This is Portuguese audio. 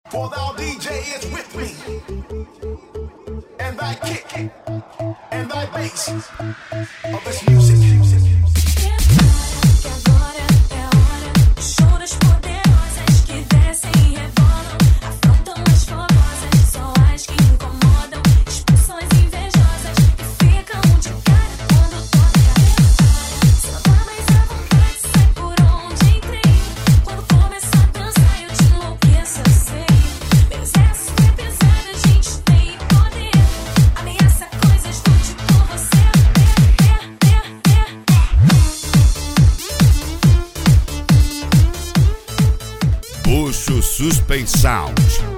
For thou DJ is with me, and thy kick, and thy bass of this music. Que agora é hora, choras poderosas que descem e rebolam, afrontam as fogosas, só as que incomodam, expressões invejosas que ficam de cara quando toca. Samba mais à vontade, sai por onde entrei. Quando começo a dançar eu te enlouqueço, eu sei. Meu exército é pesado, a gente tem poder. Ameaça coisas do tipo você. Bucho Suspensão.